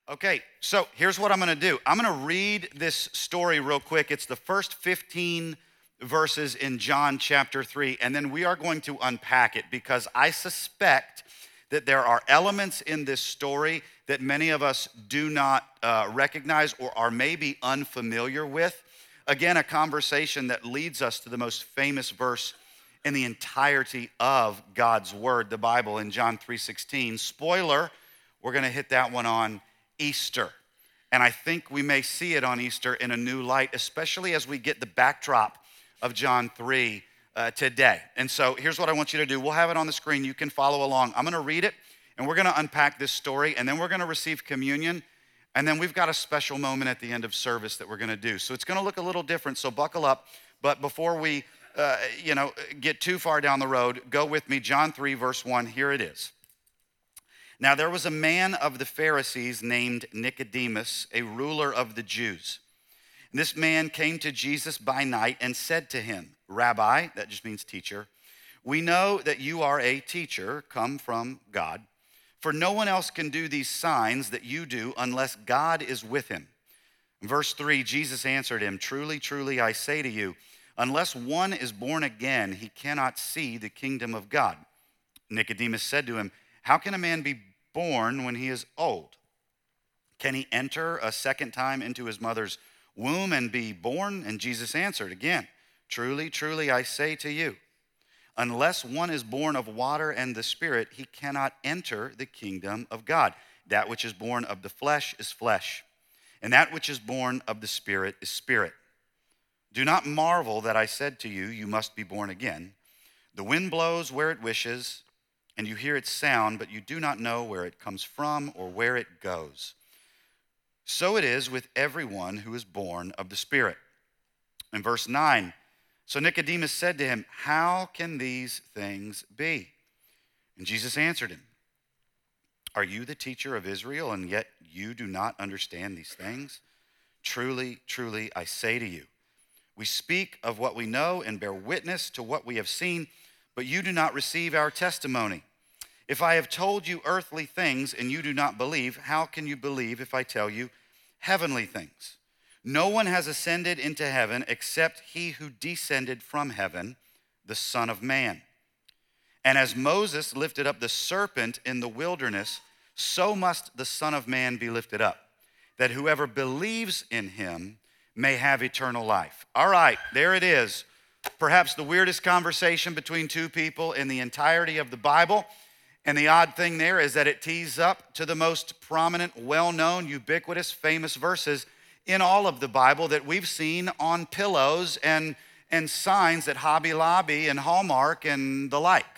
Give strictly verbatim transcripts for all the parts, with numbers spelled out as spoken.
Okay, so here's what I'm gonna do. I'm gonna read this story real quick. It's the first fifteen verses in John chapter three, and then we are going to unpack it because I suspect that there are elements in this story that many of us do not uh, recognize or are maybe unfamiliar with. Again, a conversation that leads us to the most famous verse in the entirety of God's word, the Bible, in John three sixteen. Spoiler, we're gonna hit that one on Easter. And I think we may see it on Easter in a new light, especially as we get the backdrop of John three uh, today. And so here's what I want you to do. We'll have it on the screen. You can follow along. I'm gonna read it, and we're gonna unpack this story, and then we're gonna receive communion, and then we've got a special moment at the end of service that we're gonna do. So it's gonna look a little different, so buckle up. But before we uh, you know, get too far down the road, go with me. John three, verse one, here it is. Now there was a man of the Pharisees named Nicodemus, a ruler of the Jews. And this man came to Jesus by night and said to him, Rabbi, that just means teacher, we know that you are a teacher come from God, for no one else can do these signs that you do unless God is with him. In verse three, Jesus answered him, Truly, truly, I say to you, unless one is born again, he cannot see the kingdom of God. Nicodemus said to him, How can a man be born when he is old? Can he enter a second time into his mother's womb and be born? And Jesus answered again, Truly, truly, I say to you, unless one is born of water and the Spirit, he cannot enter the kingdom of God. That which is born of the flesh is flesh, and that which is born of the Spirit is spirit. Do not marvel that I said to you, you must be born again. The wind blows where it wishes, and you hear its sound, but you do not know where it comes from or where it goes. So it is with everyone who is born of the Spirit. In verse nine, so Nicodemus said to him, How can these things be? And Jesus answered him, Are you the teacher of Israel, and yet you do not understand these things? Truly, truly, I say to you, we speak of what we know and bear witness to what we have seen, but you do not receive our testimony. If I have told you earthly things and you do not believe, how can you believe if I tell you heavenly things? No one has ascended into heaven except he who descended from heaven, the Son of Man. And as Moses lifted up the serpent in the wilderness, so must the Son of Man be lifted up, that whoever believes in him may have eternal life. All right, there it is. Perhaps the weirdest conversation between two people in the entirety of the Bible. And the odd thing there is that it tees up to the most prominent, well-known, ubiquitous, famous verses in all of the Bible that we've seen on pillows and, and signs at Hobby Lobby and Hallmark and the like.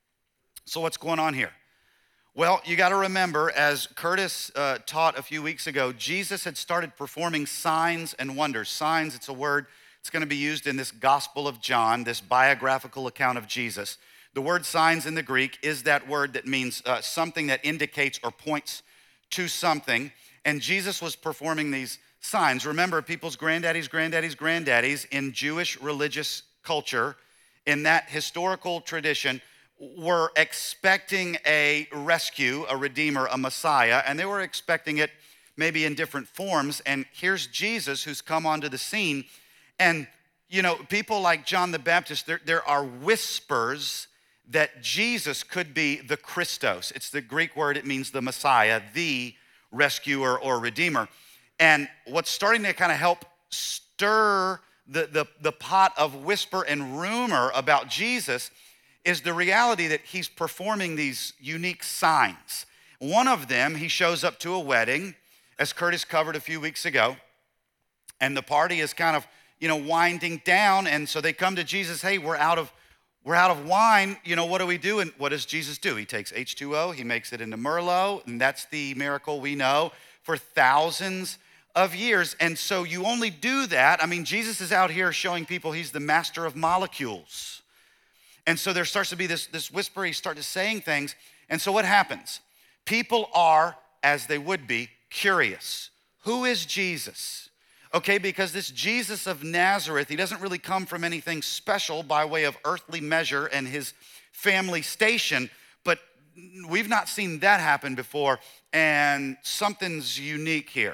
So what's going on here? Well, you got to remember, as Curtis uh, taught a few weeks ago, Jesus had started performing signs and wonders. Signs, it's a word, it's going to be used in this Gospel of John, this biographical account of Jesus. The word signs in the Greek is that word that means uh, something that indicates or points to something. And Jesus was performing these signs. Remember, people's granddaddies, granddaddies, granddaddies in Jewish religious culture, in that historical tradition, were expecting a rescue, a redeemer, a Messiah, and they were expecting it maybe in different forms. And here's Jesus who's come onto the scene. And, you know, people like John the Baptist, there, there are whispers that Jesus could be the Christos. It's the Greek word, it means the Messiah, the rescuer or redeemer. And what's starting to kind of help stir the, the, the pot of whisper and rumor about Jesus is the reality that he's performing these unique signs. One of them, he shows up to a wedding, as Curtis covered a few weeks ago, and the party is kind of, you know, winding down, and so they come to Jesus, hey, we're out of we're out of wine, you know, what do we do? And what does Jesus do? He takes H two O, he makes it into Merlot, and that's the miracle we know for thousands of years. And so you only do that, I mean, Jesus is out here showing people he's the master of molecules. And so there starts to be this, this whisper, he starts saying things. And so what happens? People are, as they would be, curious. Who is Jesus? Okay, because this Jesus of Nazareth, he doesn't really come from anything special by way of earthly measure and his family station, but we've not seen that happen before, and something's unique here.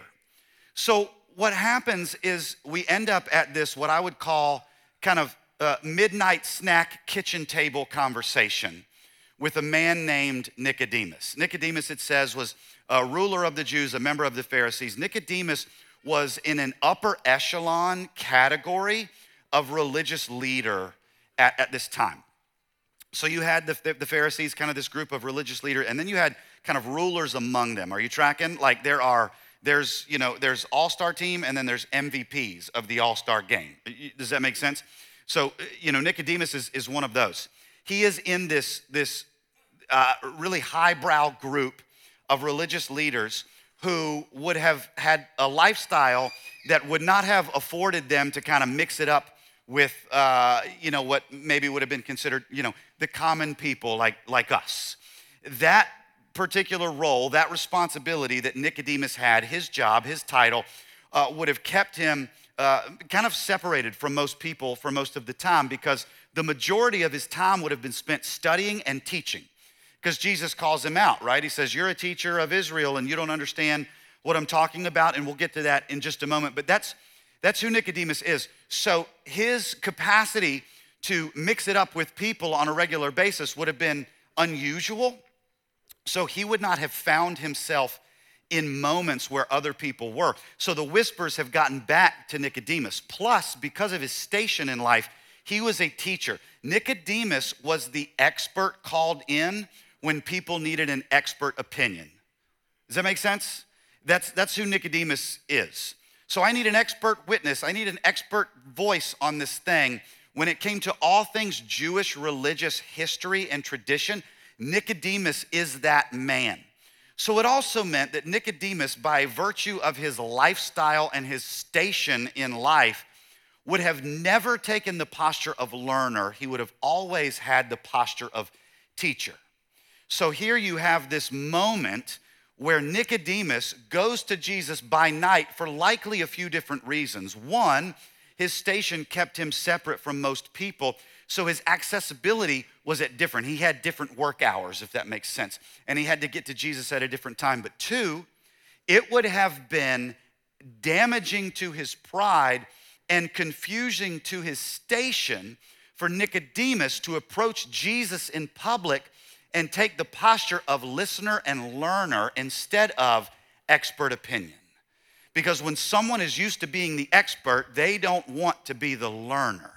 So what happens is we end up at this, what I would call kind of uh, midnight snack kitchen table conversation with a man named Nicodemus. Nicodemus, it says, was a ruler of the Jews, a member of the Pharisees. Nicodemus was in an upper echelon category of religious leader at, at this time. So you had the, the Pharisees, kind of this group of religious leaders, and then you had kind of rulers among them. Are you tracking? Like there are, there's, you know, there's all-star team, and then there's M V Ps of the all-star game. Does that make sense? So, you know, Nicodemus is, is one of those. He is in this, this uh, really highbrow group of religious leaders who would have had a lifestyle that would not have afforded them to kind of mix it up with, uh, you know, what maybe would have been considered, you know, the common people like, like us. That particular role, that responsibility that Nicodemus had, his job, his title, uh, would have kept him uh, kind of separated from most people for most of the time, because the majority of his time would have been spent studying and teaching. Because Jesus calls him out, right? He says, you're a teacher of Israel and you don't understand what I'm talking about, and we'll get to that in just a moment. But that's That's who Nicodemus is. So his capacity to mix it up with people on a regular basis would have been unusual. So he would not have found himself in moments where other people were. So the whispers have gotten back to Nicodemus. Plus, because of his station in life, he was a teacher. Nicodemus was the expert called in when people needed an expert opinion. Does that make sense? That's, that's who Nicodemus is. So I need an expert witness. I need an expert voice on this thing. When it came to all things Jewish religious history and tradition, Nicodemus is that man. So it also meant that Nicodemus, by virtue of his lifestyle and his station in life, would have never taken the posture of learner. He would have always had the posture of teacher. So here you have this moment where Nicodemus goes to Jesus by night for likely a few different reasons. One, his station kept him separate from most people, so his accessibility was at different. He had different work hours, if that makes sense, and he had to get to Jesus at a different time. But two, it would have been damaging to his pride and confusing to his station for Nicodemus to approach Jesus in public and take the posture of listener and learner instead of expert opinion. Because when someone is used to being the expert, they don't want to be the learner.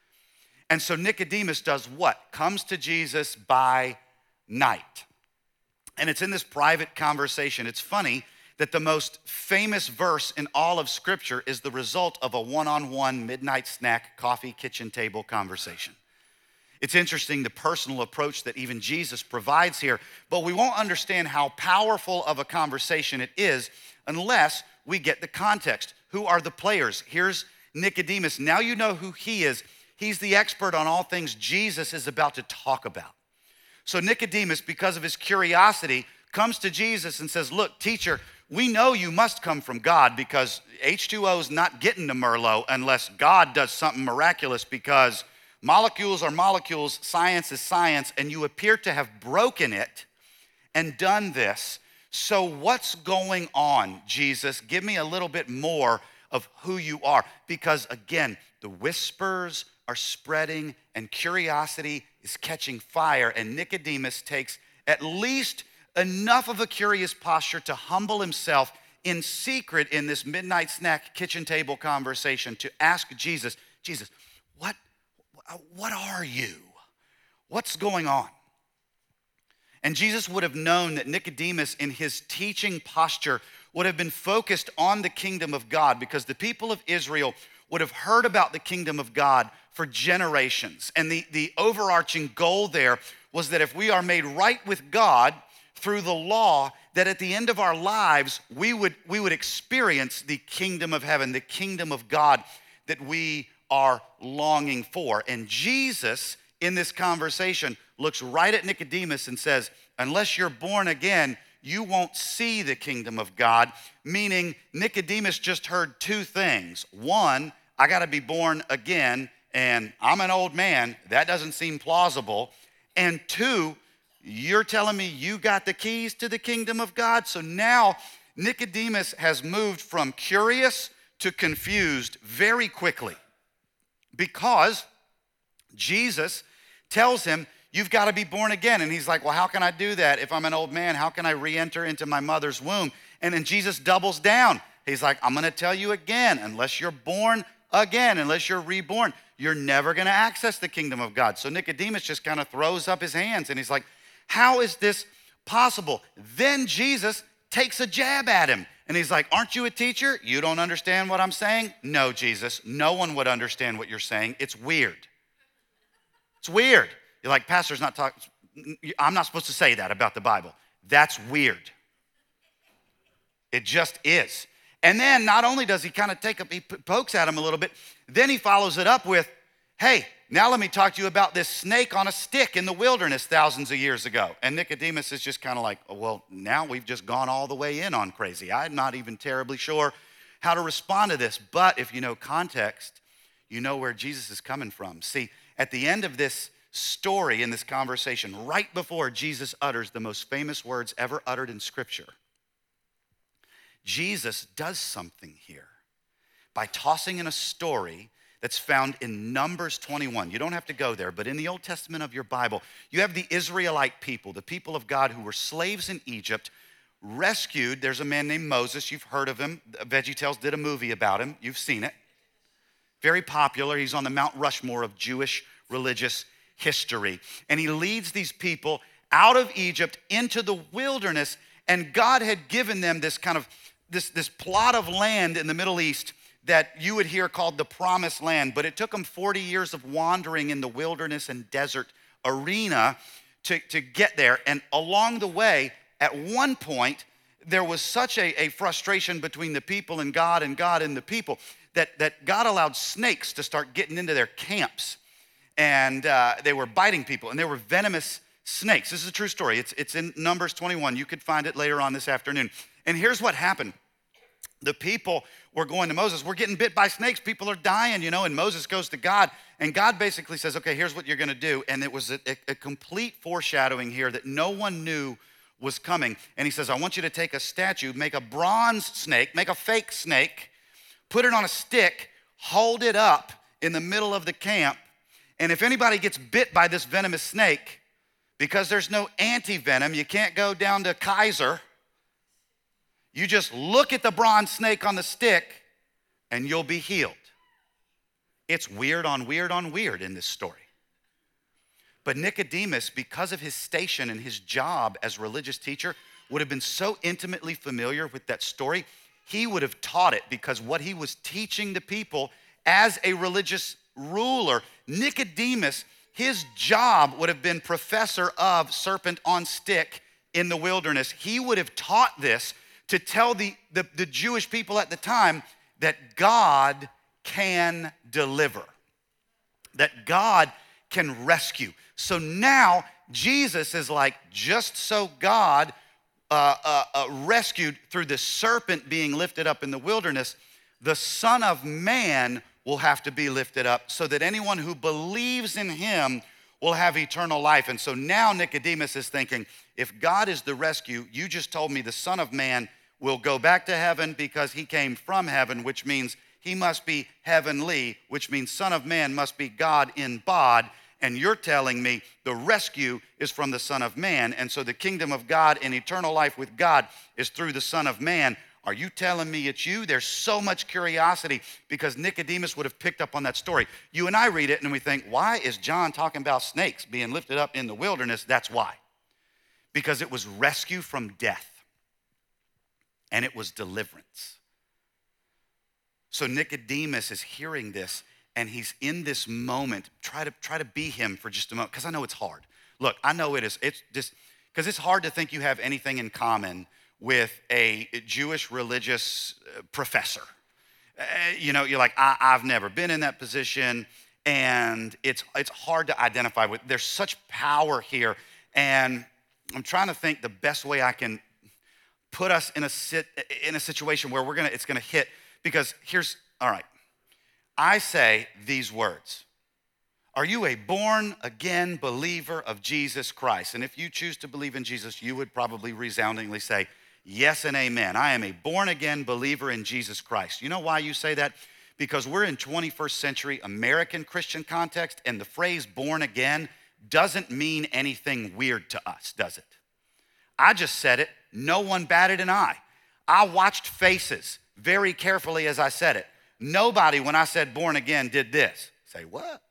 And so Nicodemus does what? Comes to Jesus by night. And it's in this private conversation. It's funny that the most famous verse in all of Scripture is the result of a one-on-one midnight snack coffee kitchen table conversation. It's interesting the personal approach that even Jesus provides here, but we won't understand how powerful of a conversation it is unless we get the context. Who are the players? Here's Nicodemus. Now you know who he is. He's the expert on all things Jesus is about to talk about. So Nicodemus, because of his curiosity, comes to Jesus and says, look, teacher, we know you must come from God, because H two O is not getting to Merlot unless God does something miraculous, because molecules are molecules, science is science, and you appear to have broken it and done this. So what's going on, Jesus? Give me a little bit more of who you are. Because again, the whispers are spreading and curiosity is catching fire, and Nicodemus takes at least enough of a curious posture to humble himself in secret in this midnight snack kitchen table conversation to ask Jesus, Jesus, what What are you? What's going on? And Jesus would have known that Nicodemus, in his teaching posture, would have been focused on the kingdom of God, because the people of Israel would have heard about the kingdom of God for generations. And the, the overarching goal there was that if we are made right with God through the law, that at the end of our lives, we would, we would experience the kingdom of heaven, the kingdom of God that we are longing for. And Jesus, in this conversation, looks right at Nicodemus and says, unless you're born again, you won't see the kingdom of God. Meaning Nicodemus just heard two things. One, I gotta be born again, and I'm an old man. That doesn't seem plausible. And two, You're telling me you got the keys to the kingdom of God? So now Nicodemus has moved from curious to confused very quickly because Jesus tells him, you've got to be born again. And he's like, well, how can I do that? If I'm an old man, how can I re-enter into my mother's womb? And then Jesus doubles down. He's like, I'm going to tell you again, unless you're born again, unless you're reborn, you're never going to access the kingdom of God. So Nicodemus just kind of throws up his hands and he's like, how is this possible? Then Jesus takes a jab at him and he's like, aren't you a teacher? You don't understand what I'm saying? No, Jesus, no one would understand what you're saying. It's weird. It's weird. You're like, pastor's not talking, I'm not supposed to say that about the Bible. That's weird. It just is. And then not only does he kind of take up, he pokes at him a little bit, then he follows it up with, hey, now let me talk to you about this snake on a stick in the wilderness thousands of years ago. And Nicodemus is just kind of like, oh, well, now we've just gone all the way in on crazy. I'm not even terribly sure how to respond to this. But if you know context, you know where Jesus is coming from. See, at the end of this story, in this conversation, right before Jesus utters the most famous words ever uttered in Scripture, Jesus does something here by tossing in a story that's found in Numbers twenty-one. You don't have to go there, but in the Old Testament of your Bible, you have the Israelite people, the people of God who were slaves in Egypt, rescued. There's a man named Moses. You've heard of him. VeggieTales did a movie about him. You've seen it. Very popular. He's on the Mount Rushmore of Jewish religious history. And he leads these people out of Egypt into the wilderness, and God had given them this kind of This, this plot of land in the Middle East that you would hear called the Promised Land, but it took them forty years of wandering in the wilderness and desert arena to, to get there. And along the way, at one point, there was such a, a frustration between the people and God and God and the people that, that God allowed snakes to start getting into their camps. And uh, they were biting people, and they were venomous snakes. This is a true story. It's, it's in Numbers twenty-one. You could find it later on this afternoon. And here's what happened. The people were going to Moses. We're getting bit by snakes. People are dying, you know, and Moses goes to God. And God basically says, okay, here's what you're going to do. And it was a, a, a complete foreshadowing here that no one knew was coming. And he says, I want you to take a statue, make a bronze snake, make a fake snake, put it on a stick, hold it up in the middle of the camp. And if anybody gets bit by this venomous snake, because there's no anti-venom, you can't go down to Kaiser. You just look at the bronze snake on the stick and you'll be healed. It's weird on weird on weird in this story. But Nicodemus, because of his station and his job as religious teacher, would have been so intimately familiar with that story, he would have taught it, because what he was teaching the people as a religious ruler, Nicodemus, his job would have been professor of serpent on stick in the wilderness. He would have taught this to tell the, the, the Jewish people at the time that God can deliver, that God can rescue. So now Jesus is like, just so God uh, uh, uh, rescued through the serpent being lifted up in the wilderness, the Son of Man will have to be lifted up so that anyone who believes in him will have eternal life. And so now Nicodemus is thinking, if God is the rescue, you just told me the Son of Man will go back to heaven because he came from heaven, which means he must be heavenly, which means Son of Man must be God in bod. And you're telling me the rescue is from the Son of Man. And so the kingdom of God and eternal life with God is through the Son of Man. Are you telling me it's you? There's so much curiosity because Nicodemus would have picked up on that story. You and I read it and we think, why is John talking about snakes being lifted up in the wilderness? That's why. Because it was rescue from death. And it was deliverance. So Nicodemus is hearing this, and he's in this moment. Try to try to be him for just a moment, because I know it's hard. Look, I know it is. It's just because it's hard to think you have anything in common with a Jewish religious professor. Uh, you know, you're like, I, I've never been in that position, and it's it's hard to identify with. There's such power here, and I'm trying to think the best way I can put us in a sit, in a situation where we're gonna, it's gonna hit, because here's, all right, I say these words. Are you a born again believer of Jesus Christ? And if you choose to believe in Jesus, you would probably resoundingly say, yes and amen. I am a born again believer in Jesus Christ. You know why you say that? Because we're in twenty-first century American Christian context, and the phrase born again doesn't mean anything weird to us, does it? I just said it. No one batted an eye. I watched faces very carefully as I said it. Nobody, when I said born again, did this. Say, what?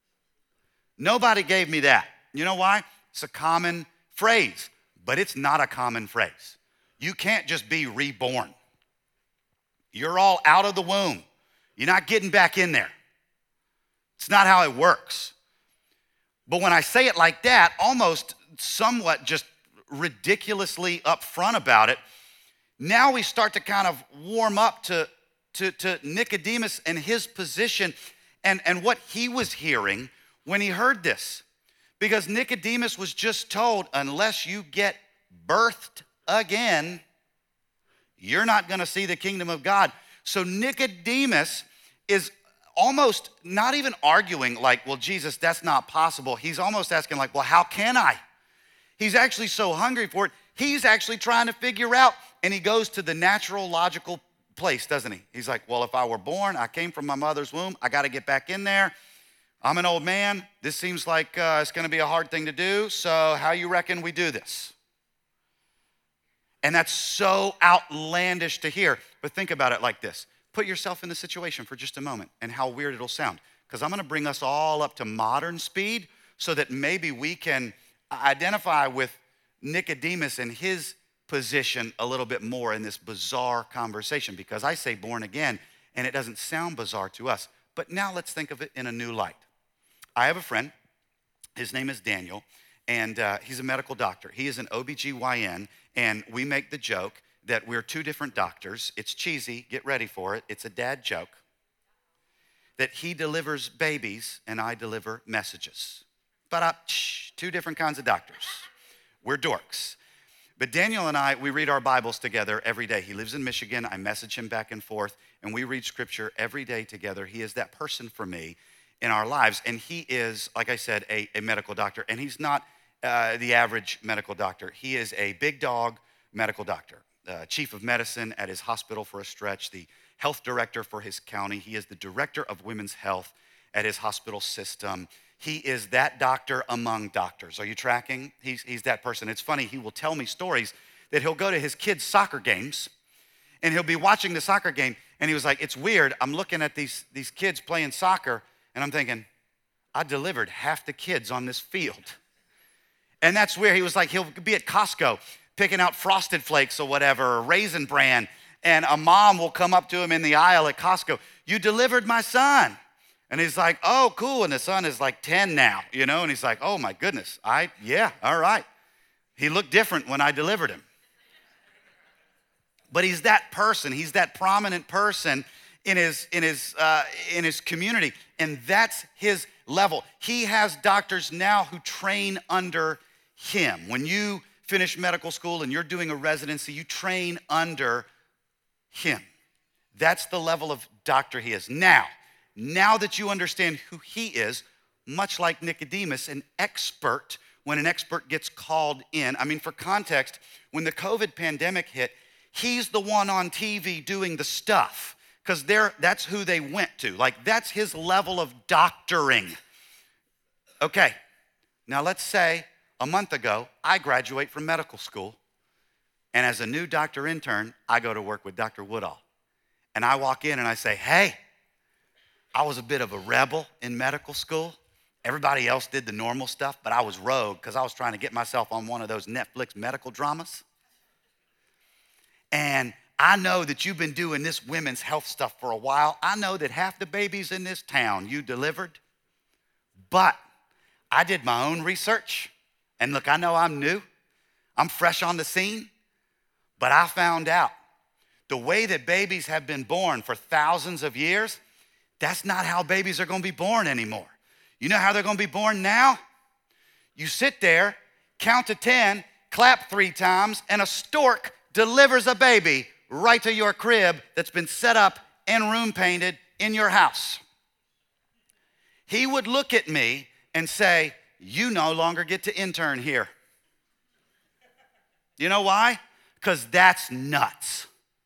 Nobody gave me that. You know why? It's a common phrase, but it's not a common phrase. You can't just be reborn. You're all out of the womb. You're not getting back in there. It's not how it works. But when I say it like that, almost somewhat just ridiculously upfront about it, now we start to kind of warm up to, to, to Nicodemus and his position and, and what he was hearing when he heard this. Because Nicodemus was just told, unless you get birthed again, you're not going to see the kingdom of God. So Nicodemus is almost not even arguing like, well, Jesus, that's not possible. He's almost asking like, well, how can I? He's actually so hungry for it. He's actually trying to figure out, and he goes to the natural, logical place, doesn't he? He's like, well, if I were born, I came from my mother's womb, I got to get back in there. I'm an old man. This seems like uh, it's going to be a hard thing to do. So how you reckon we do this? And that's so outlandish to hear. But think about it like this. Put yourself in the situation for just a moment and how weird it'll sound. Because I'm going to bring us all up to modern speed so that maybe we can identify with Nicodemus and his position a little bit more in this bizarre conversation. Because I say born again, and it doesn't sound bizarre to us. But now let's think of it in a new light. I have a friend. His name is Daniel, and uh, he's a medical doctor. He is an O B G Y N, and we make the joke that we're two different doctors. It's cheesy. Get ready for it. It's a dad joke. That he delivers babies, and I deliver messages. But two different kinds of doctors. We're dorks. But Daniel and I, we read our Bibles together every day. He lives in Michigan. I message him back and forth, and we read scripture every day together. He is that person for me in our lives. And he is, like I said, a, a medical doctor. And he's not uh, the average medical doctor. He is a big dog medical doctor, uh, chief of medicine at his hospital for a stretch, the health director for his county. He is the director of women's health at his hospital system. He is that doctor among doctors. Are you tracking? He's, he's that person. It's funny, he will tell me stories that he'll go to his kids' soccer games, and he'll be watching the soccer game, and he was like, it's weird, I'm looking at these, these kids playing soccer, and I'm thinking, I delivered half the kids on this field. And that's where he was like, he'll be at Costco picking out Frosted Flakes or whatever, or Raisin Bran, and a mom will come up to him in the aisle at Costco, you delivered my son. And he's like, oh, cool, and the son is like ten now, you know, and he's like, oh my goodness, I, yeah, all right. He looked different when I delivered him. But he's that person, he's that prominent person in his, in his, uh, in his community, and that's his level. He has doctors now who train under him. When you finish medical school and you're doing a residency, you train under him. That's the level of doctor he is. Now, now that you understand who he is, much like Nicodemus, an expert, when an expert gets called in, I mean, for context, when the COVID pandemic hit, he's the one on T V doing the stuff, because that's who they went to. Like, that's his level of doctoring. Okay, now let's say a month ago, I graduate from medical school, and as a new doctor intern, I go to work with Doctor Woodall. And I walk in and I say, hey, I was a bit of a rebel in medical school. Everybody else did the normal stuff, but I was rogue because I was trying to get myself on one of those Netflix medical dramas. And I know that you've been doing this women's health stuff for a while. I know that half the babies in this town you delivered, but I did my own research. And look, I know I'm new. I'm fresh on the scene, but I found out the way that babies have been born for thousands of years, that's not how babies are going to be born anymore. You know how they're going to be born now? You sit there, count to ten, clap three times, and a stork delivers a baby right to your crib that's been set up and room painted in your house. he would look at me and say, you no longer get to intern here. You know why? Because that's nuts.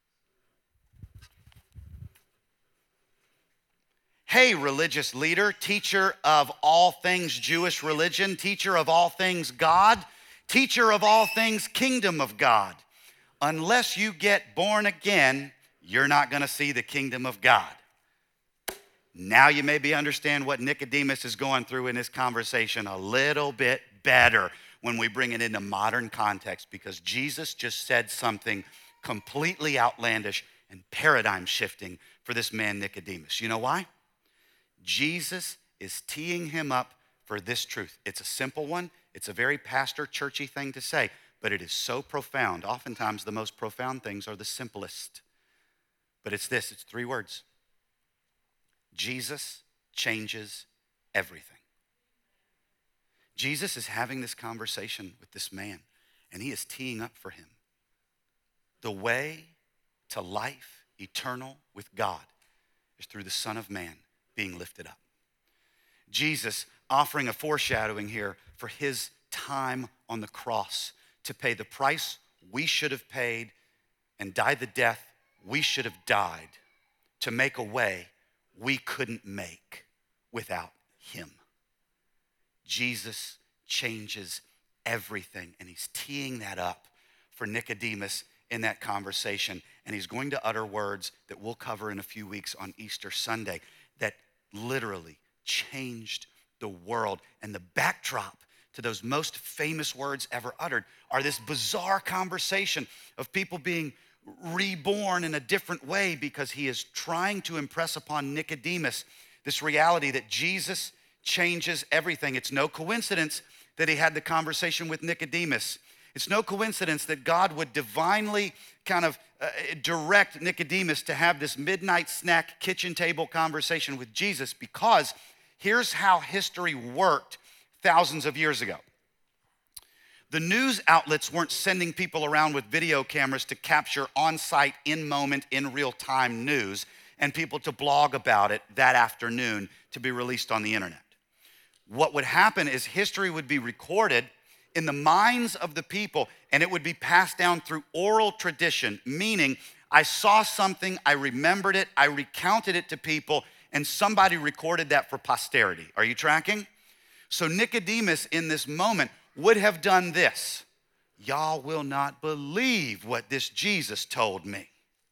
Hey, religious leader, teacher of all things Jewish religion, teacher of all things God, teacher of all things kingdom of God. Unless you get born again, you're not going to see the kingdom of God. Now you maybe understand what Nicodemus is going through in this conversation a little bit better when we bring it into modern context, because Jesus just said something completely outlandish and paradigm shifting for this man Nicodemus. You know why? Jesus is teeing him up for this truth. It's a simple one. It's a very pastor churchy thing to say, but it is so profound. Oftentimes the most profound things are the simplest. But it's this, it's three words. Jesus changes everything. Jesus is having this conversation with this man, and he is teeing up for him the way to life eternal with God is through the Son of Man being lifted up. Jesus offering a foreshadowing here for his time on the cross to pay the price we should have paid and die the death we should have died to make a way we couldn't make without him. Jesus changes everything, and he's teeing that up for Nicodemus in that conversation, and he's going to utter words that we'll cover in a few weeks on Easter Sunday that literally changed the world. And the backdrop to those most famous words ever uttered are this bizarre conversation of people being reborn in a different way, because he is trying to impress upon Nicodemus this reality that Jesus changes everything. It's no coincidence that he had the conversation with Nicodemus. It's no coincidence that God would divinely kind of uh, direct Nicodemus to have this midnight snack kitchen table conversation with Jesus, because here's how history worked thousands of years ago. The news outlets weren't sending people around with video cameras to capture on-site, in-moment, in real-time news and people to blog about it that afternoon to be released on the internet. What would happen is history would be recorded in the minds of the people, and it would be passed down through oral tradition, meaning I saw something, I remembered it, I recounted it to people, and somebody recorded that for posterity. Are you tracking? So Nicodemus in this moment would have done this. Y'all will not believe what this Jesus told me.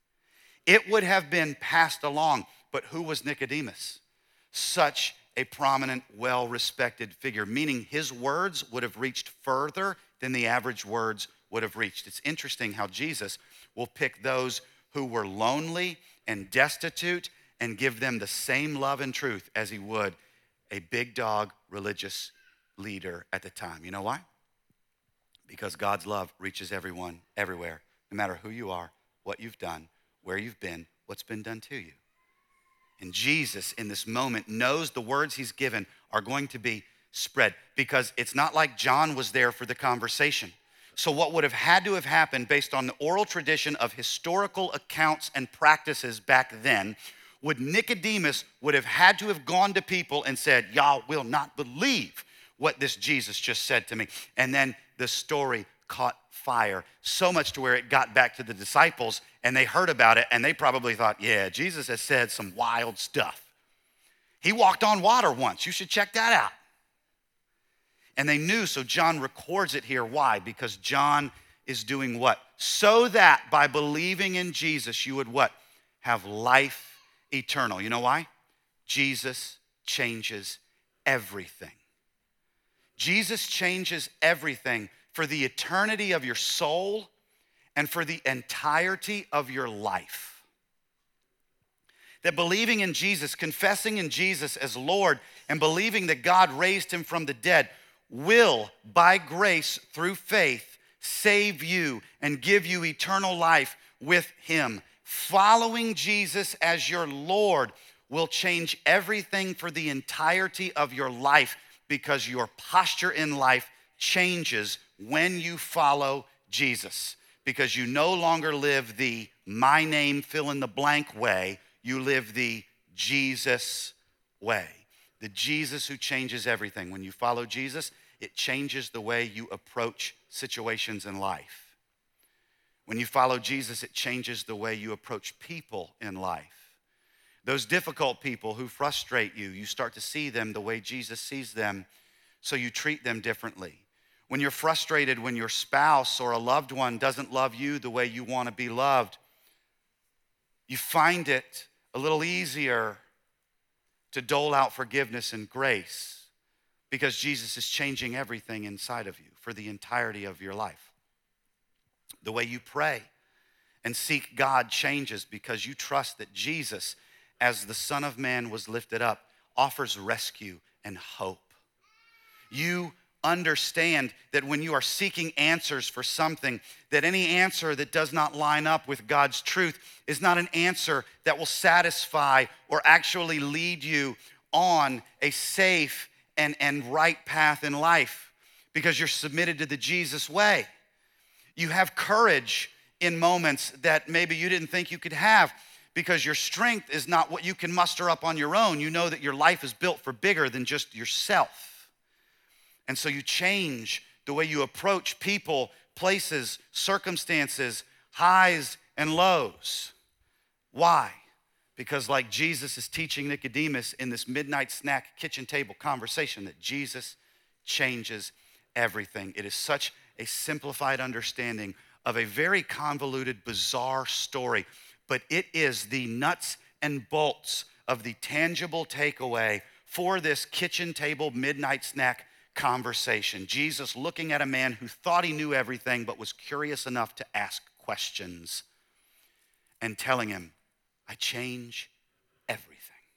It would have been passed along. But who was Nicodemus? Such a prominent, well-respected figure, meaning his words would have reached further than the average words would have reached. It's interesting how Jesus will pick those who were lonely and destitute and give them the same love and truth as he would a big dog religious leader at the time. You know why? Because God's love reaches everyone, everywhere, no matter who you are, what you've done, where you've been, what's been done to you. And Jesus, in this moment, knows the words he's given are going to be spread, because it's not like John was there for the conversation. So what would have had to have happened based on the oral tradition of historical accounts and practices back then, would Nicodemus would have had to have gone to people and said, y'all will not believe what this Jesus just said to me. And then the story caught fire, so much to where it got back to the disciples, and they heard about it, and they probably thought, yeah, Jesus has said some wild stuff. He walked on water once. You should check that out. And they knew, so John records it here. Why? Because John is doing what? So that by believing in Jesus, you would what? Have life eternal. You know why? Jesus changes everything. Jesus changes everything for the eternity of your soul and for the entirety of your life. That believing in Jesus, confessing in Jesus as Lord, and believing that God raised him from the dead will, by grace through faith, save you and give you eternal life with him. Following Jesus as your Lord will change everything for the entirety of your life, because your posture in life changes when you follow Jesus. Because you no longer live the my name fill in the blank way, you live the Jesus way. The Jesus who changes everything. When you follow Jesus, it changes the way you approach situations in life. When you follow Jesus, it changes the way you approach people in life. Those difficult people who frustrate you, you start to see them the way Jesus sees them, so you treat them differently. When you're frustrated when your spouse or a loved one doesn't love you the way you want to be loved, you find it a little easier to dole out forgiveness and grace because Jesus is changing everything inside of you for the entirety of your life. The way you pray and seek God changes because you trust that Jesus, as the Son of Man was lifted up, offers rescue and hope. You understand that when you are seeking answers for something, that any answer that does not line up with God's truth is not an answer that will satisfy or actually lead you on a safe and, and right path in life because you're submitted to the Jesus way. You have courage in moments that maybe you didn't think you could have because your strength is not what you can muster up on your own. You know that your life is built for bigger than just yourself. And so you change the way you approach people, places, circumstances, highs and lows. Why? Because like Jesus is teaching Nicodemus in this midnight snack kitchen table conversation, that Jesus changes everything. It is such a simplified understanding of a very convoluted, bizarre story, but it is the nuts and bolts of the tangible takeaway for this kitchen table midnight snack conversation. Jesus looking at a man who thought he knew everything but was curious enough to ask questions and telling him, I change everything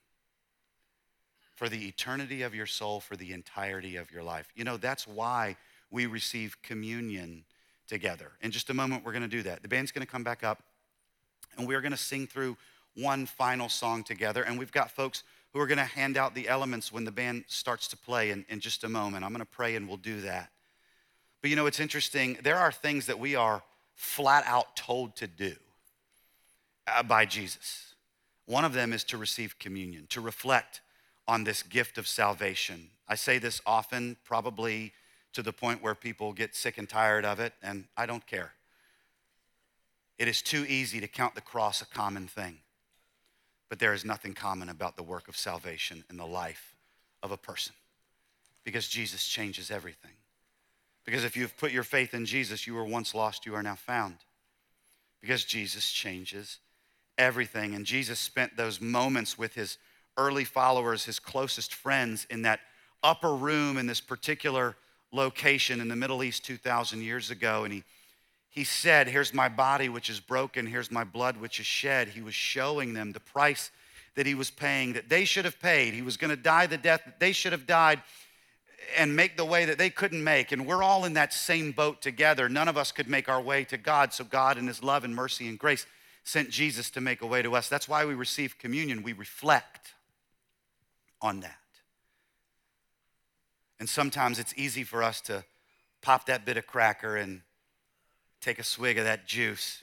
for the eternity of your soul, for the entirety of your life. You know, that's why we receive communion together. In just a moment, we're going to do that. The band's going to come back up and we're going to sing through one final song together. And we've got folks who are going to hand out the elements when the band starts to play in, in just a moment. I'm going to pray and we'll do that. But you know, it's interesting. There are things that we are flat out told to do uh, by Jesus. One of them is to receive communion, to reflect on this gift of salvation. I say this often, probably to the point where people get sick and tired of it, and I don't care. It is too easy to count the cross a common thing. But there is nothing common about the work of salvation in the life of a person because Jesus changes everything. Because if you've put your faith in Jesus, you were once lost, you are now found. Because Jesus changes everything. And Jesus spent those moments with his early followers, his closest friends, in that upper room in this particular location in the Middle East two thousand years ago. And he He said, here's my body which is broken, here's my blood which is shed. He was showing them the price that he was paying, that they should have paid. He was gonna die the death that they should have died and make the way that they couldn't make. And we're all in that same boat together. None of us could make our way to God. So God in his love and mercy and grace sent Jesus to make a way to us. That's why we receive communion. We reflect on that. And sometimes it's easy for us to pop that bit of cracker and take a swig of that juice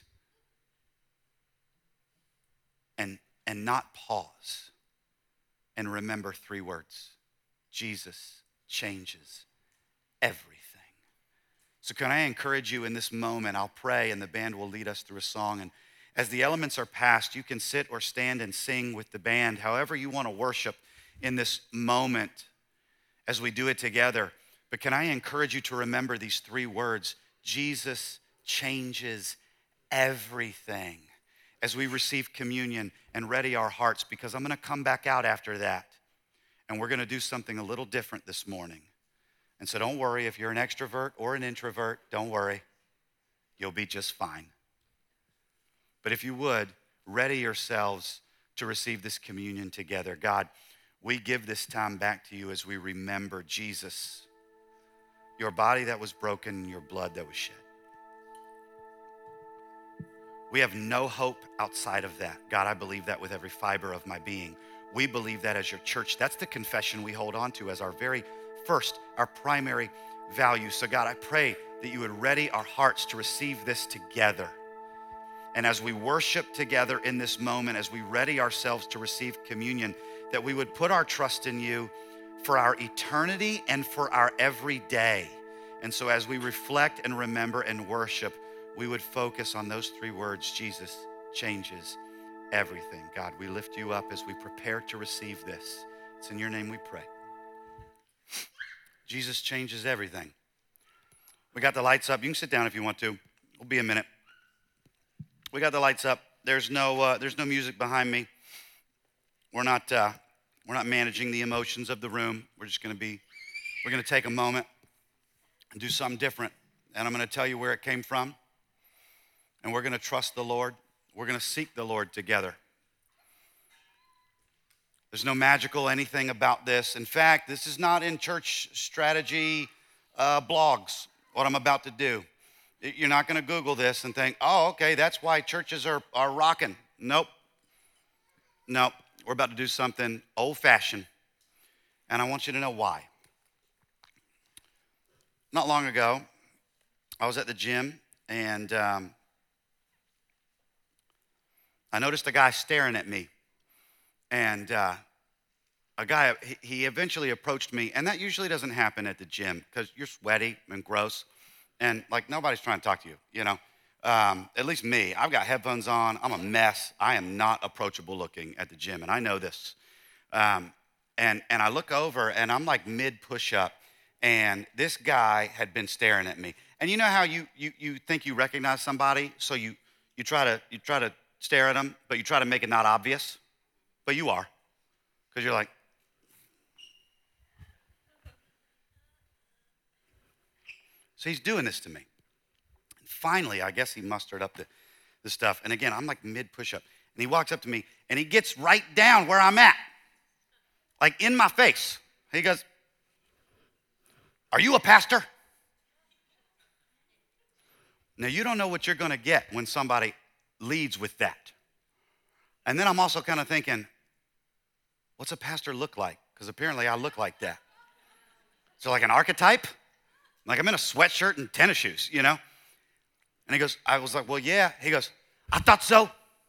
and, and not pause and remember three words. Jesus changes everything. So can I encourage you in this moment? I'll pray and the band will lead us through a song. And as the elements are passed, you can sit or stand and sing with the band, however you want to worship in this moment as we do it together. But can I encourage you to remember these three words? Jesus changes everything as we receive communion and ready our hearts, because I'm going to come back out after that and we're going to do something a little different this morning. And so don't worry if you're an extrovert or an introvert, don't worry. You'll be just fine. But if you would, ready yourselves to receive this communion together. God, we give this time back to you as we remember Jesus, your body that was broken, your blood that was shed. We have no hope outside of that. God, I believe that with every fiber of my being. We believe that as your church. That's the confession we hold on to as our very first, our primary value. So God, I pray that you would ready our hearts to receive this together. And as we worship together in this moment, as we ready ourselves to receive communion, that we would put our trust in you, for our eternity and for our everyday. And so as we reflect and remember and worship, we would focus on those three words: Jesus changes everything. God, we lift you up as we prepare to receive this. It's in your name we pray. Jesus changes everything. We got the lights up. You can sit down if you want to. It'll be a minute. We got the lights up. There's no uh, there's no music behind me. We're not uh, we're not managing the emotions of the room. We're just going to be we're going to take a moment and do something different. And I'm going to tell you where it came from. And we're going to trust the Lord. We're going to seek the Lord together. There's no magical anything about this. In fact, this is not in church strategy uh, blogs, what I'm about to do. You're not going to Google this and think, oh, okay, that's why churches are, are rocking. Nope. Nope. We're about to do something old-fashioned, and I want you to know why. Not long ago, I was at the gym, and um, I noticed a guy staring at me. And uh, a guy, he, he eventually approached me, and that usually doesn't happen at the gym because you're sweaty and gross, and like nobody's trying to talk to you, you know. Um, at least me, I've got headphones on, I'm a mess. I am not approachable looking at the gym, and I know this. Um, and, and I look over, and I'm like mid push-up, and this guy had been staring at me. And you know how you you you think you recognize somebody, so you you try to you try to stare at them, but you try to make it not obvious, but you are, because you're like, so he's doing this to me. And finally, I guess he mustered up the, the stuff. And again, I'm like mid push-up, and he walks up to me, and he gets right down where I'm at, like in my face. He goes, "Are you a pastor?" Now, you don't know what you're going to get when somebody leads with that. And then I'm also kind of thinking, what's a pastor look like? Because apparently I look like that. So like an archetype? Like I'm in a sweatshirt and tennis shoes, you know? And he goes, I was like, well, yeah. He goes, I thought so.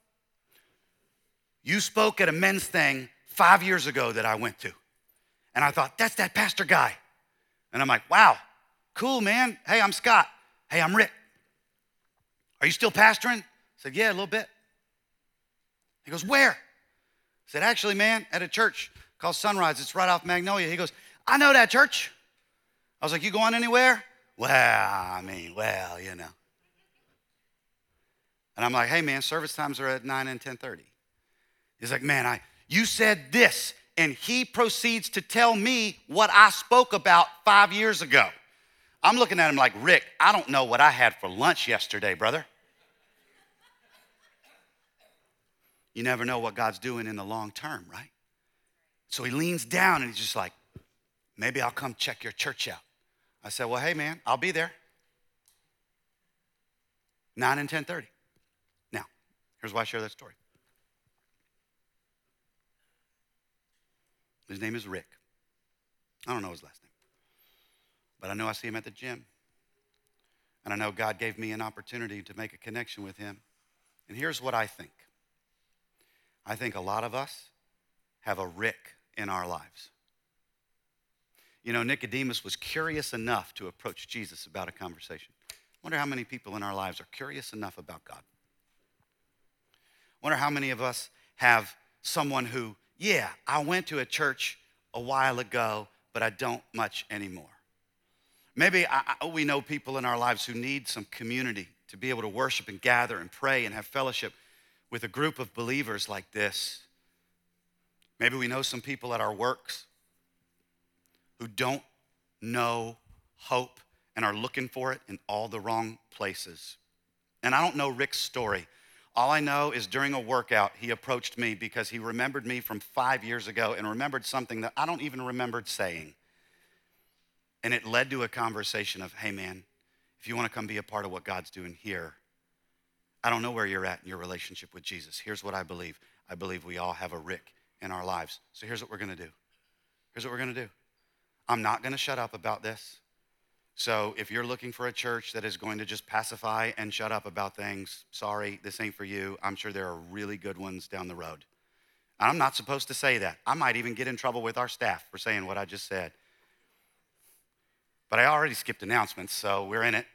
You spoke at a men's thing five years ago that I went to. And I thought, that's that pastor guy. And I'm like, wow, cool, man. Hey, I'm Scott. Hey, I'm Rick. Are you still pastoring? I said, yeah, a little bit. He goes, where? I said, actually, man, at a church called Sunrise. It's right off Magnolia. He goes, I know that church. I was like, you going anywhere? Well, I mean, well, you know. And I'm like, hey, man, service times are at nine and ten thirty. He's like, man, I you said this. And he proceeds to tell me what I spoke about five years ago. I'm looking at him like, Rick, I don't know what I had for lunch yesterday, brother. You never know what God's doing in the long term, right? So he leans down and he's just like, maybe I'll come check your church out. I said, well, hey, man, I'll be there. nine and ten thirty. Now, here's why I share that story. His name is Rick. I don't know his last name. But I know I see him at the gym. And I know God gave me an opportunity to make a connection with him. And here's what I think. I think a lot of us have a Rick in our lives. You know, Nicodemus was curious enough to approach Jesus about a conversation. I wonder how many people in our lives are curious enough about God. I wonder how many of us have someone who, yeah, I went to a church a while ago, but I don't much anymore. Maybe I, I, we know people in our lives who need some community to be able to worship and gather and pray and have fellowship with a group of believers like this. Maybe we know some people at our works who don't know hope and are looking for it in all the wrong places. And I don't know Rick's story. All I know is during a workout, he approached me because he remembered me from five years ago and remembered something that I don't even remember saying. And it led to a conversation of, hey man, if you want to come be a part of what God's doing here, I don't know where you're at in your relationship with Jesus. Here's what I believe. I believe we all have a Rick in our lives. So here's what we're going to do. Here's what we're going to do. I'm not going to shut up about this. So if you're looking for a church that is going to just pacify and shut up about things, sorry, this ain't for you. I'm sure there are really good ones down the road. I'm not supposed to say that. I might even get in trouble with our staff for saying what I just said. But I already skipped announcements, so we're in it.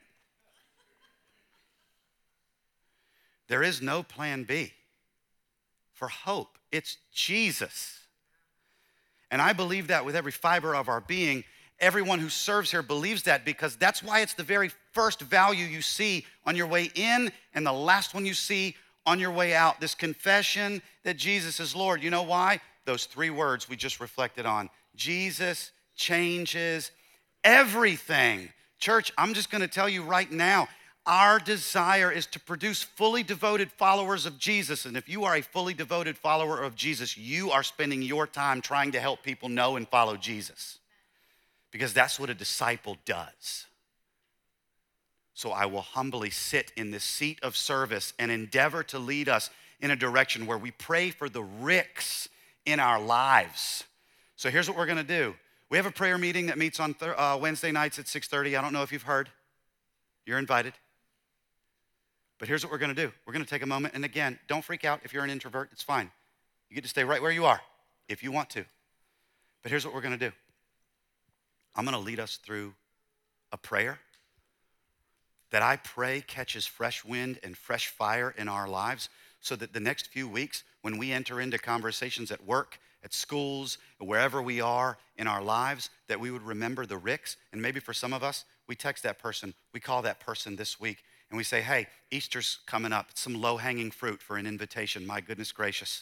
There is no plan B for hope. It's Jesus. And I believe that with every fiber of our being. Everyone who serves here believes that, because that's why it's the very first value you see on your way in and the last one you see on your way out. This confession that Jesus is Lord. You know why? Those three words we just reflected on. Jesus changes everything. Church, I'm just going to tell you right now, our desire is to produce fully devoted followers of Jesus. And if you are a fully devoted follower of Jesus, you are spending your time trying to help people know and follow Jesus, because that's what a disciple does. So I will humbly sit in this seat of service and endeavor to lead us in a direction where we pray for the ricks in our lives. So here's what we're gonna do. We have a prayer meeting that meets on th- uh, Wednesday nights at six thirty. I don't know if you've heard. You're invited. But here's what we're gonna do. We're gonna take a moment, and again, don't freak out if you're an introvert, it's fine. You get to stay right where you are if you want to. But here's what we're gonna do. I'm gonna lead us through a prayer that I pray catches fresh wind and fresh fire in our lives, so that the next few weeks, when we enter into conversations at work, at schools, wherever we are in our lives, that we would remember the ricks. And maybe for some of us, we text that person, we call that person this week, and we say, hey, Easter's coming up. It's some low-hanging fruit for an invitation, my goodness gracious.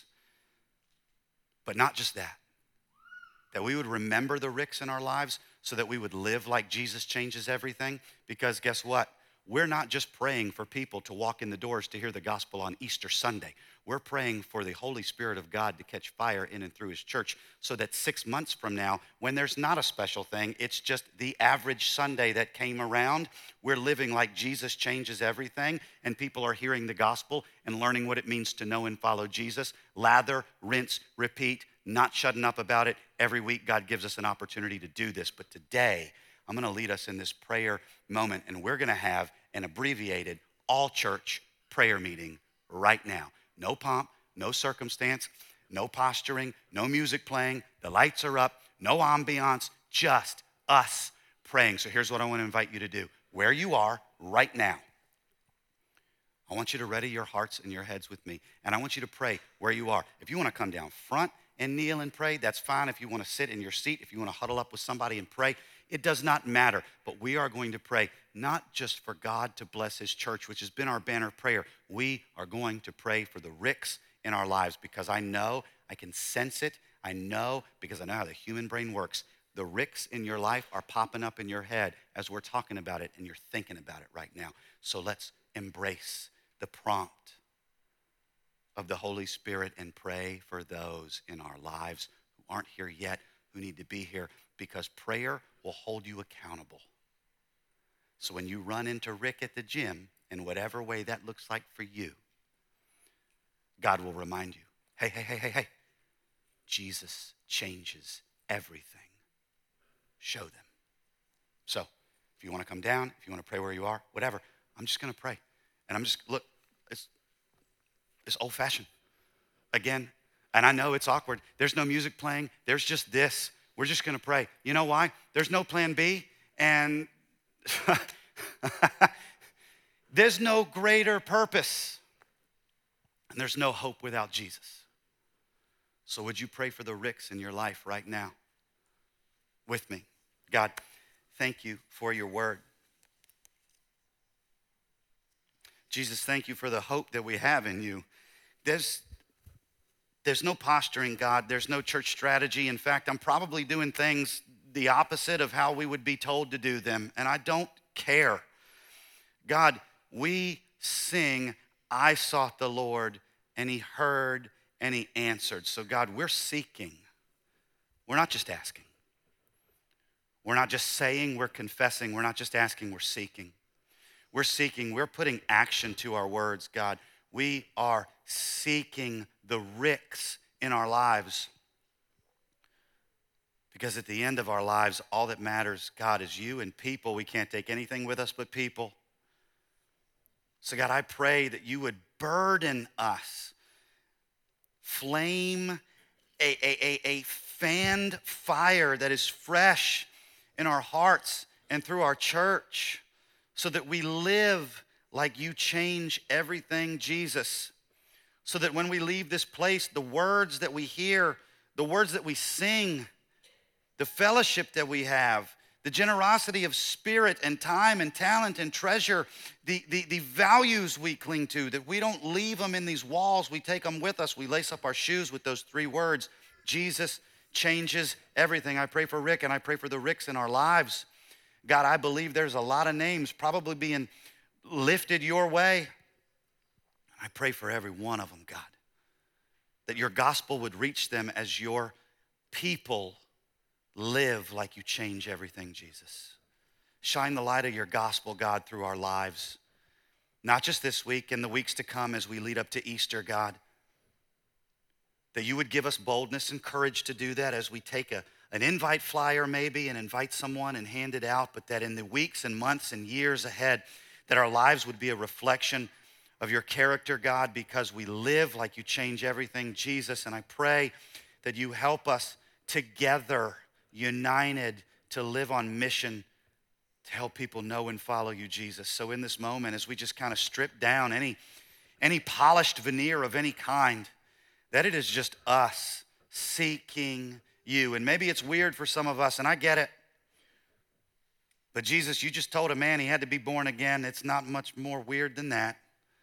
But not just that. That we would remember the ricks in our lives so that we would live like Jesus changes everything. Because guess what? We're not just praying for people to walk in the doors to hear the gospel on Easter Sunday. We're praying for the Holy Spirit of God to catch fire in and through his church, so that six months from now, when there's not a special thing, it's just the average Sunday that came around, we're living like Jesus changes everything, and people are hearing the gospel and learning what it means to know and follow Jesus. Lather, rinse, repeat, not shutting up about it. Every week, God gives us an opportunity to do this. But today, I'm gonna lead us in this prayer moment, and we're gonna have an abbreviated all-church prayer meeting right now. No pomp, no circumstance, no posturing, no music playing. The lights are up, no ambiance, just us praying. So here's what I wanna invite you to do. Where you are right now, I want you to ready your hearts and your heads with me, and I want you to pray where you are. If you wanna come down front and kneel and pray, that's fine. If you wanna sit in your seat, if you wanna huddle up with somebody and pray, it does not matter. But we are going to pray not just for God to bless his church, which has been our banner prayer. We are going to pray for the ricks in our lives, because I know, I can sense it. I know, because I know how the human brain works. The ricks in your life are popping up in your head as we're talking about it, and you're thinking about it right now. So let's embrace the prompt of the Holy Spirit and pray for those in our lives who aren't here yet, who need to be here, because prayer will hold you accountable. So when you run into Rick at the gym, in whatever way that looks like for you, God will remind you, hey, hey, hey, hey, hey, Jesus changes everything. Show them. So if you want to come down, if you want to pray where you are, whatever, I'm just going to pray. And I'm just, look, it's, it's old-fashioned. Again, and I know it's awkward. There's no music playing. There's just this. We're just going to pray. You know why? There's no plan B, and there's no greater purpose, and there's no hope without Jesus. So would you pray for the ricks in your life right now with me? God, thank you for your word. Jesus, thank you for the hope that we have in you. There's There's no posturing, God. There's no church strategy. In fact, I'm probably doing things the opposite of how we would be told to do them, and I don't care. God, we sing, I sought the Lord, and he heard, and he answered. So God, we're seeking. We're not just asking. We're not just saying, we're confessing. We're not just asking, we're seeking. We're seeking, we're putting action to our words, God. We are seeking the ricks in our lives. Because at the end of our lives, all that matters, God, is you and people. We can't take anything with us but people. So God, I pray that you would burden us flame, a, a, a, a fanned fire that is fresh in our hearts and through our church, so that we live like you change everything, Jesus. So that when we leave this place, the words that we hear, the words that we sing, the fellowship that we have, the generosity of spirit and time and talent and treasure, the, the, the values we cling to, that we don't leave them in these walls, we take them with us. We lace up our shoes with those three words: Jesus changes everything. I pray for Rick, and I pray for the Ricks in our lives. God, I believe there's a lot of names probably being lifted your way. I pray for every one of them, God, that your gospel would reach them as your people live like you change everything, Jesus. Shine the light of your gospel, God, through our lives, not just this week, in the weeks to come as we lead up to Easter, God, that you would give us boldness and courage to do that as we take a, an invite flyer maybe and invite someone and hand it out, but that in the weeks and months and years ahead, that our lives would be a reflection of your character, God, because we live like you change everything, Jesus. And I pray that you help us together, united, to live on mission to help people know and follow you, Jesus. So in this moment, as we just kind of strip down any, any polished veneer of any kind, that it is just us seeking you. And maybe it's weird for some of us, and I get it. But Jesus, you just told a man he had to be born again. It's not much more weird than that.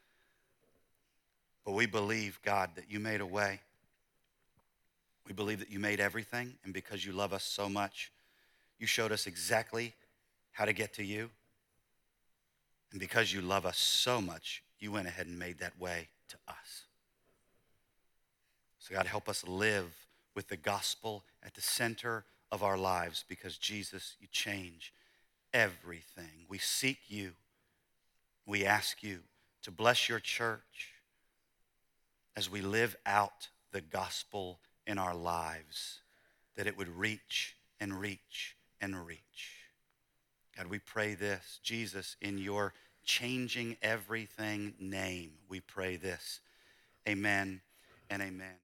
But we believe, God, that you made a way. We believe that you made everything, and because you love us so much, you showed us exactly how to get to you. And because you love us so much, you went ahead and made that way to us. So God, help us live with the gospel at the center of our lives, because Jesus, you change everything. We seek you. We ask you to bless your church as we live out the gospel in our lives, that it would reach and reach and reach. God, we pray this, Jesus, in your changing everything name, we pray this. Amen and amen.